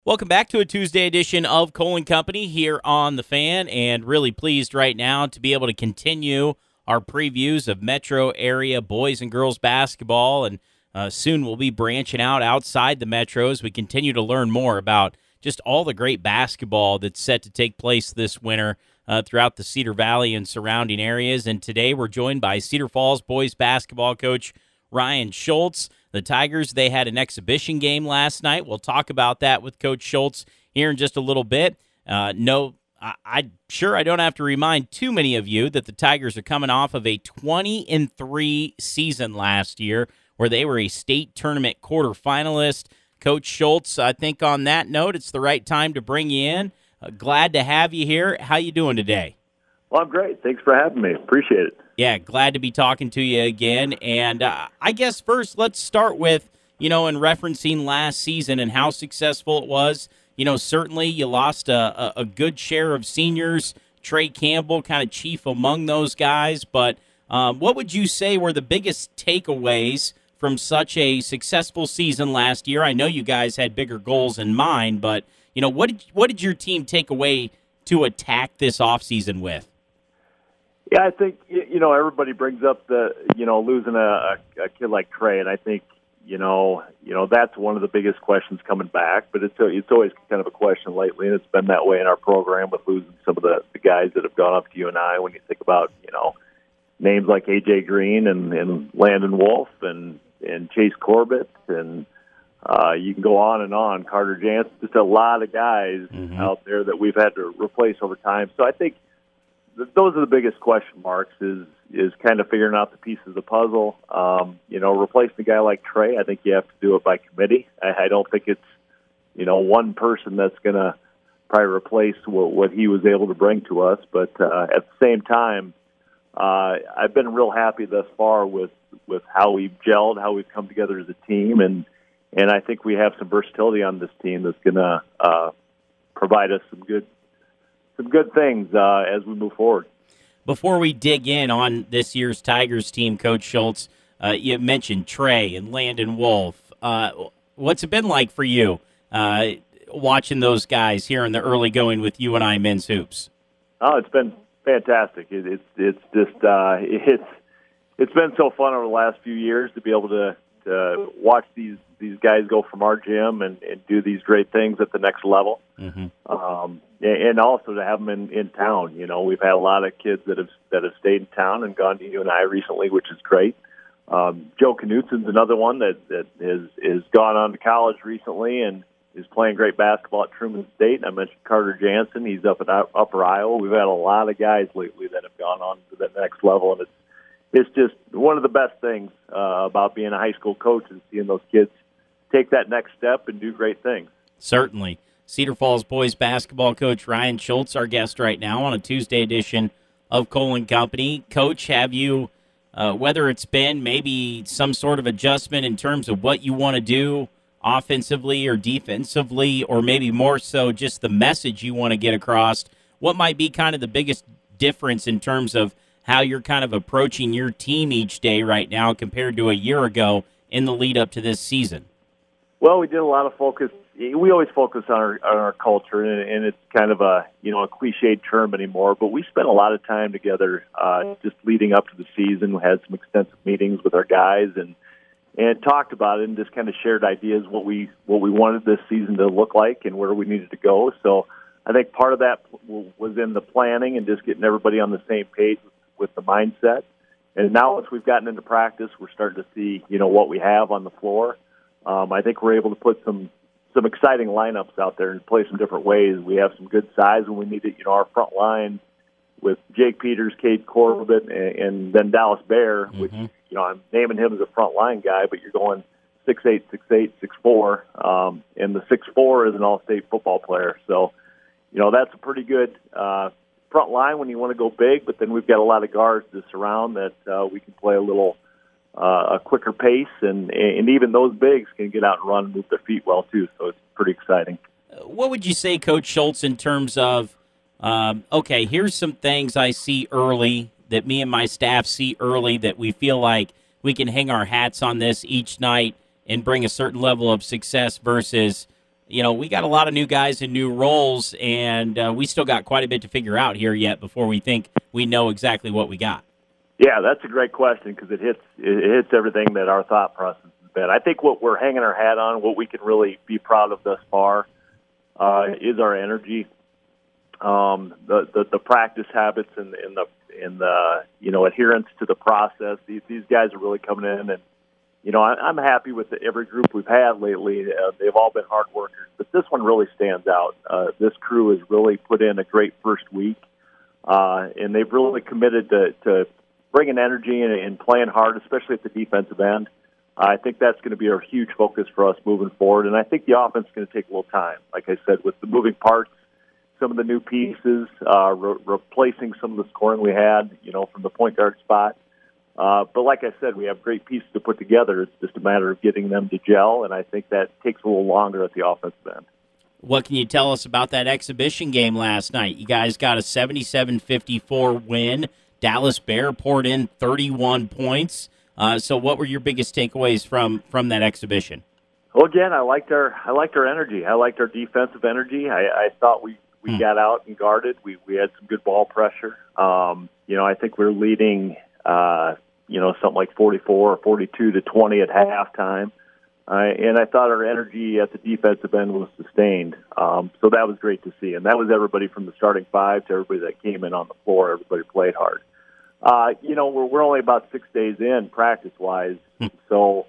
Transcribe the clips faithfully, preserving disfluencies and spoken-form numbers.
Welcome back to a Tuesday edition of Cole and Company here on The Fan, and really pleased right now to be able to continue our previews of metro area boys and girls basketball, and uh, soon we'll be branching out outside the metro as we continue to learn more about just all the great basketball that's set to take place this winter uh, throughout the Cedar Valley and surrounding areas. And today we're joined by Cedar Falls boys basketball coach Ryan Schultz. The Tigers, they had an exhibition game last night. We'll talk about that with Coach Schultz here in just a little bit. Uh, no, I, I'm sure I don't have to remind too many of you that the Tigers are coming off of a twenty and three season last year where they were a state tournament quarterfinalist. Coach Schultz, I think on that note, it's the right time to bring you in. Uh, glad to have you here. How you doing today? Well, I'm great. Thanks for having me. Appreciate it. Yeah, glad to be talking to you again. And uh, I guess first let's start with, you know, in referencing last season and how successful it was. You know, certainly you lost a, a, a good share of seniors. Trey Campbell kind of chief among those guys. But um, what would you say were the biggest takeaways from such a successful season last year? I know you guys had bigger goals in mind, but, you know, what did, what did your team take away to attack this offseason with? Yeah, I think, you know, everybody brings up the, you know, losing a, a kid like Trey, and I think, you know, you know, that's one of the biggest questions coming back, but it's it's always kind of a question lately, and it's been that way in our program with losing some of the, the guys that have gone up to you and I when you think about, you know, names like A J Green and, and Landon Wolf and, and Chase Corbett, and uh, you can go on and on, Carter Jansen, just a lot of guys mm-hmm. out there that we've had to replace over time. So I think those are the biggest question marks is is kind of figuring out the pieces of the puzzle. Um, you know, replacing a guy like Trey, I think you have to do it by committee. I, I don't think it's, you know, one person that's going to probably replace what, what he was able to bring to us. But uh, at the same time, uh, I've been real happy thus far with, with how we've gelled, how we've come together as a team. And, and I think we have some versatility on this team that's going to uh, provide us some good some good things uh, as we move forward. Before we dig in on this year's Tigers team, Coach Schultz, uh, you mentioned Trey and Landon Wolf. Uh, what's it been like for you uh, watching those guys here in the early going with U N I men's hoops? Oh, it's been fantastic. It, it's it's just uh, it's it's been so fun over the last few years to be able to, to watch these these guys go from our gym and, and do these great things at the next level. Mm-hmm. Um, and also to have them in, in town. You know, we've had a lot of kids that have that have stayed in town and gone to U N I recently, which is great. Um, Joe Knutson's another one that, that has, has gone on to college recently and is playing great basketball at Truman State. And I mentioned Carter Jansen. He's up at Upper Iowa. We've had a lot of guys lately that have gone on to the next level, and it's it's just one of the best things uh, about being a high school coach is seeing those kids take that next step and do great things. Certainly. Cedar Falls boys basketball coach Ryan Schultz, our guest right now on a Tuesday edition of Cole and Company. Coach, have you, uh, whether it's been maybe some sort of adjustment in terms of what you want to do offensively or defensively, or maybe more so just the message you want to get across, what might be kind of the biggest difference in terms of how you're kind of approaching your team each day right now compared to a year ago in the lead up to this season? Well, we did a lot of focus. We always focus on our, on our culture, and, and it's kind of a, you know, a cliched term anymore, but we spent a lot of time together uh, just leading up to the season. We had some extensive meetings with our guys and and talked about it and just kind of shared ideas what we what we wanted this season to look like and where we needed to go. So I think part of that was in the planning and just getting everybody on the same page with the mindset. And now once we've gotten into practice, we're starting to see, you know, what we have on the floor. Um, I think we're able to put some some exciting lineups out there and play some different ways. We have some good size when we need it. You know, our front line with Jake Peters, Cade Corbett, and, and then Dallas Bear, mm-hmm. which, you know, I'm naming him as a front line guy, but you're going six eight, six eight, six four, um, and the six four is an all-state football player. So, you know, that's a pretty good uh, front line when you want to go big, but then we've got a lot of guards to surround that uh, we can play a little uh, a quicker pace, and, and even those bigs can get out and run and move their feet well, too. So it's pretty exciting. What would you say, Coach Schultz, in terms of, um, okay, here's some things I see early that me and my staff see early that we feel like we can hang our hats on this each night and bring a certain level of success versus, you know, we got a lot of new guys in new roles, and uh, we still got quite a bit to figure out here yet before we think we know exactly what we got. Yeah, that's a great question because it hits it hits everything that our thought process has been. I think what we're hanging our hat on, what we can really be proud of thus far, uh, is our energy, um, the, the the practice habits, and, and the and the you know adherence to the process. These these guys are really coming in, and you know I, I'm happy with the, every group we've had lately. Uh, they've all been hard workers, but this one really stands out. Uh, this crew has really put in a great first week, uh, and they've really committed to. to bringing energy and, and playing hard, especially at the defensive end. Uh, I think that's going to be a huge focus for us moving forward. And I think the offense is going to take a little time. Like I said, with the moving parts, some of the new pieces, uh, re- replacing some of the scoring we had, you know, from the point guard spot. Uh, but like I said, we have great pieces to put together. It's just a matter of getting them to gel, and I think that takes a little longer at the offensive end. What can you tell us about that exhibition game last night? You guys got a seventy-seven fifty-four win. Dallas Bear poured in thirty-one points. Uh, so, what were your biggest takeaways from, from that exhibition? Well, again, I liked our I liked our energy. I liked our defensive energy. I, I thought we, we hmm. got out and guarded. We we had some good ball pressure. Um, you know, I think we're leading. Uh, you know, something like forty-four or forty-two to twenty at halftime. Uh, and I thought our energy at the defensive end was sustained. Um, so that was great to see. And that was everybody from the starting five to everybody that came in on the floor. Everybody played hard. Uh, you know, we're, we're only about six days in practice-wise. So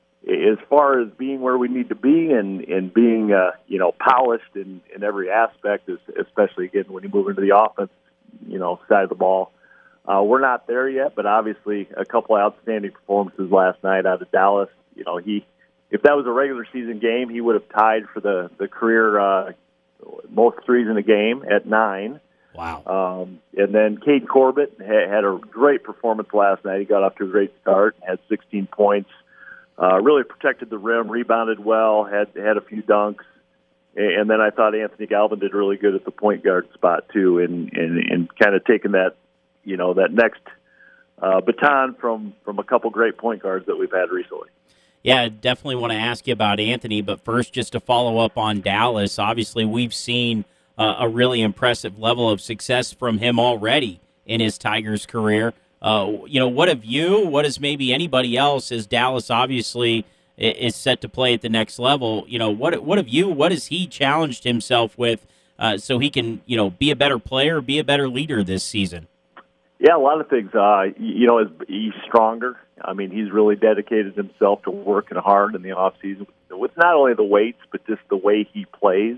as far as being where we need to be and, and being, uh, you know, polished in, in every aspect, especially, again, when you move into the offense, you know, side of the ball, uh, we're not there yet. But obviously a couple of outstanding performances last night out of Dallas. You know, he if that was a regular season game, he would have tied for the, the career uh, most threes in a game at nine. Wow. Um, and then Cade Corbett had, had a great performance last night. He got off to a great start, had sixteen points, uh, really protected the rim, rebounded well, had had a few dunks. And then I thought Anthony Galvin did really good at the point guard spot too, and and, and kind of taking that, you know, that next uh, baton from, from a couple great point guards that we've had recently. Yeah, I definitely want to ask you about Anthony, but first, just to follow up on Dallas, obviously we've seen uh, a really impressive level of success from him already in his Tigers career. Uh, you know, what have you, what is maybe anybody else, as Dallas obviously is set to play at the next level, you know, what what have you, what has he challenged himself with uh, so he can, you know, be a better player, be a better leader this season? Yeah, a lot of things. Uh, you know, he's stronger. I mean, he's really dedicated himself to working hard in the off season with not only the weights, but just the way he plays.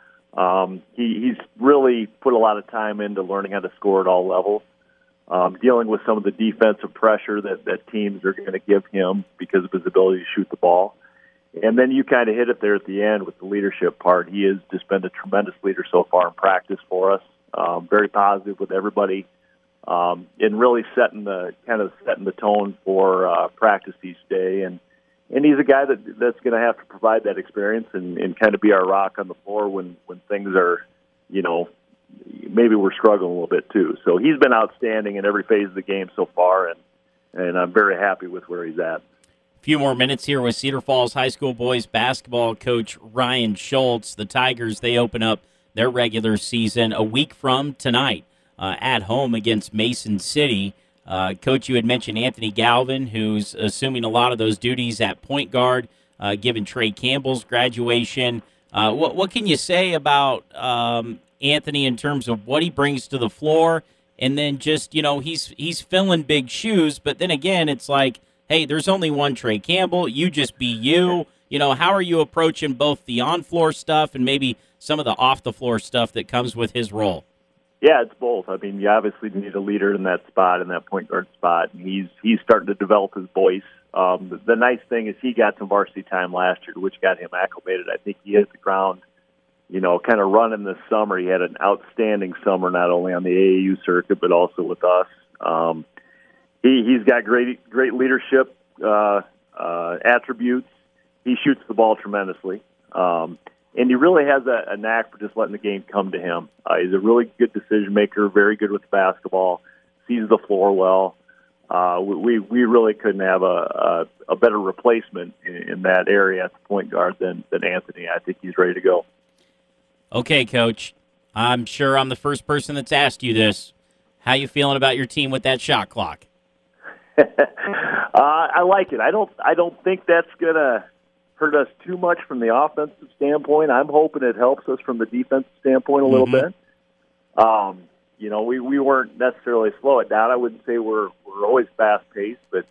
Um, he, he's really put a lot of time into learning how to score at all levels, um, dealing with some of the defensive pressure that, that teams are going to give him because of his ability to shoot the ball. And then you kind of hit it there at the end with the leadership part. He has just been a tremendous leader so far in practice for us, um, very positive with everybody. Um, and really setting the kind of setting the tone for uh, practice each day, and and he's a guy that that's going to have to provide that experience and, and kind of be our rock on the floor when, when things are, you know, maybe we're struggling a little bit too. So he's been outstanding in every phase of the game so far, and and I'm very happy with where he's at. A few more minutes here with Cedar Falls High School boys basketball coach Ryan Schultz. The Tigers, they open up their regular season a week from tonight. Uh, at home against Mason City. Uh, Coach, you had mentioned Anthony Galvin, who's assuming a lot of those duties at point guard, uh, given Trey Campbell's graduation. Uh, what, what can you say about um, Anthony in terms of what he brings to the floor? And then just, you know, he's he's filling big shoes, but then again, it's like, hey, there's only one Trey Campbell. You just be you. You know, how are you approaching both the on-floor stuff and maybe some of the off-the-floor stuff that comes with his role? Yeah, it's both. I mean, you obviously need a leader in that spot, in that point guard spot, and he's he's starting to develop his voice. Um, the, the nice thing is he got some varsity time last year, which got him acclimated. I think he hit the ground, you know, kind of running this summer. He had an outstanding summer, not only on the A A U circuit, but also with us. Um, he, he's got great great leadership uh, uh, attributes. He shoots the ball tremendously. Um And he really has a, a knack for just letting the game come to him. Uh, he's a really good decision maker, very good with basketball, sees the floor well. uh, we we really couldn't have a a, a better replacement in, in that area at the point guard than than Anthony. I think he's ready to go. Okay, Coach. I'm sure I'm the first person that's asked you this. How you feeling about your team with that shot clock? uh, I like it. I don't. I don't think that's gonna hurt us too much from the offensive standpoint. I'm hoping it helps us from the defensive standpoint a little mm-hmm. bit. Um, you know, we, we weren't necessarily slow it down. I wouldn't say we're we're always fast paced, but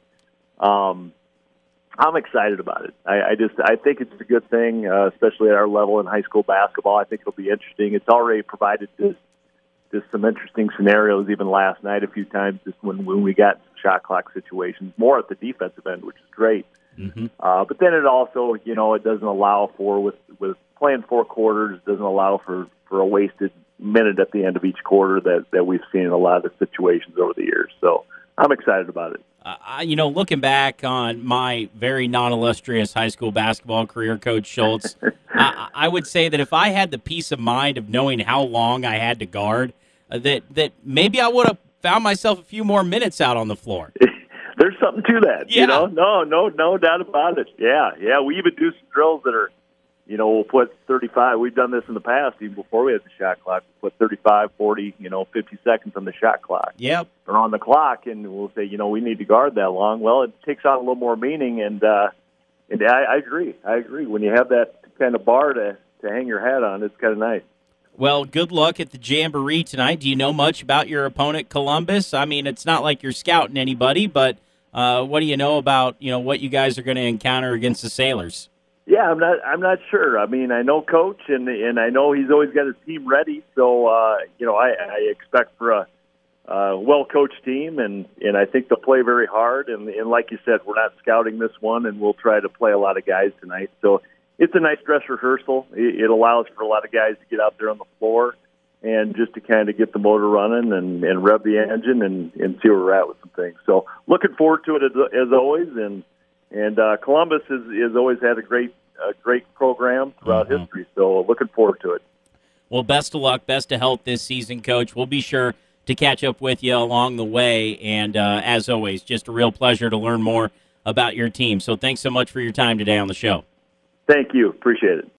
um, I'm excited about it. I, I just I think it's a good thing, uh, especially at our level in high school basketball. I think it'll be interesting. It's already provided just just some interesting scenarios, even last night a few times, just when when we got shot clock situations, more at the defensive end, which is great. Mm-hmm. Uh, but then it also, you know, it doesn't allow for with with playing four quarters, doesn't allow for for a wasted minute at the end of each quarter that, that we've seen in a lot of the situations over the years. So I'm excited about it. Uh, you know, looking back on my very non-illustrious high school basketball career, Coach Schultz, I, I would say that if I had the peace of mind of knowing how long I had to guard, uh, that that maybe I would have found myself a few more minutes out on the floor. There's something to that, yeah. you know? No, no, no doubt about it. Yeah, yeah. We even do some drills that are, you know, we'll put thirty-five. We've done this in the past, even before we had the shot clock. We put thirty-five, forty, you know, fifty seconds on the shot clock. Yep. Or on the clock, and we'll say, you know, we need to guard that long. Well, it takes on a little more meaning, and uh, and I, I agree. I agree. When you have that kind of bar to, to hang your hat on, it's kind of nice. Well, good luck at the Jamboree tonight. Do you know much about your opponent, Columbus? I mean, it's not like you're scouting anybody, but uh, what do you know about, you know, what you guys are going to encounter against the Sailors? Yeah, I'm not. I'm not sure. I mean, I know Coach, and and I know he's always got his team ready. So, uh, you know, I, I expect for a uh, well-coached team, and, and I think they'll play very hard. And, and like you said, we're not scouting this one, and we'll try to play a lot of guys tonight. So it's a nice dress rehearsal. It, it allows for a lot of guys to get out there on the floor and just to kind of get the motor running and, and rev the engine and, and see where we're at with some things. So looking forward to it as, as always. And and uh, Columbus has, has always had a great a great program throughout mm-hmm. history. So looking forward to it. Well, best of luck, best of health this season, Coach. We'll be sure to catch up with you along the way. And uh, as always, just a real pleasure to learn more about your team. So thanks so much for your time today on the show. Thank you. Appreciate it.